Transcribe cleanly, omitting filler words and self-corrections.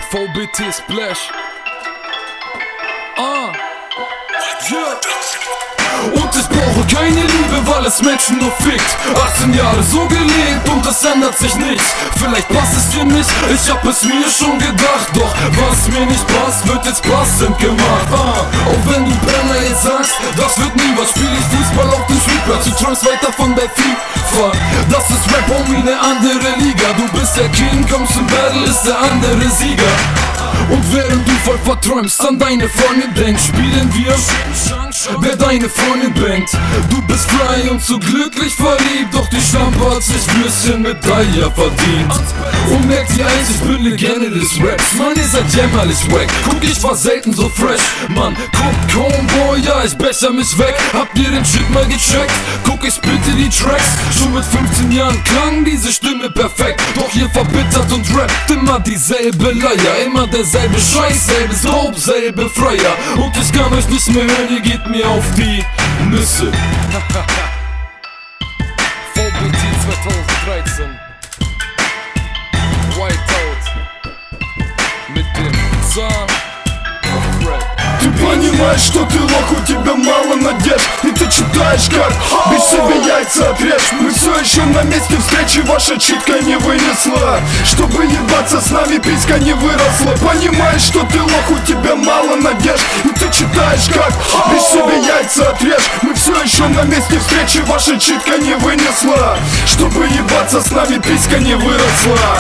VBT Splash. Und ich brauche keine Liebe, weil es Menschen nur fickt. 18 Jahre so gelebt und es ändert sich nichts. Vielleicht passt es dir nicht, ich hab es mir schon gedacht. Doch was mir nicht passt, wird jetzt passend gemacht. Auch wenn du Brenner jetzt sagst, das wird nie was. Spiel ich Fußball auf dem Spielplatz, du träumst weiter von der FIFA. Das ist Rap, Homie, ne andere Liga. Du bist der King, kommst im Battle, ist der andere Sieger. Und während du voll verträumst, an deine Freundin denkst, spielen wir, wer deine Freundin bangt. Du bist frei und so glücklich verliebt, doch die Schlampe hat sich Würstchen mit Daya verdient. Und merkt ihr eins, ich bin Legende des Raps. Mann, ihr seid jämmerlich wack, guck, ich war selten so fresh. Mann, guckt Homeboy, ja, ich becher mich weg. Habt ihr den Shit mal gecheckt? Guck, ich bitte die Tracks. Schon mit 15 Jahren klang diese Stimme perfekt. Doch ihr verbittert und rappt immer dieselbe Leier. Immer derselbe Scheiß, selbes Dope, selbe Freier. Und ich kann euch nicht mehr hören, ihr geht mir auf die Nüsse. VBT 2013 Whiteout mit dem Zahn auf Rap. Ты понимаешь, что ты лох, у тебя мало надежд. И ты читаешь как без себе яйца отрежь. Мы все еще на месте встречи, ваша читка не вынесла. Чтобы ебаться с нами, писька не выросла. Понимаешь, что ты лох, у тебя мало надежд. И ты читаешь как без себе яйца отрежь. Мы все еще на месте встречи, ваша читка не вынесла. Чтобы ебаться с нами, писька не выросла.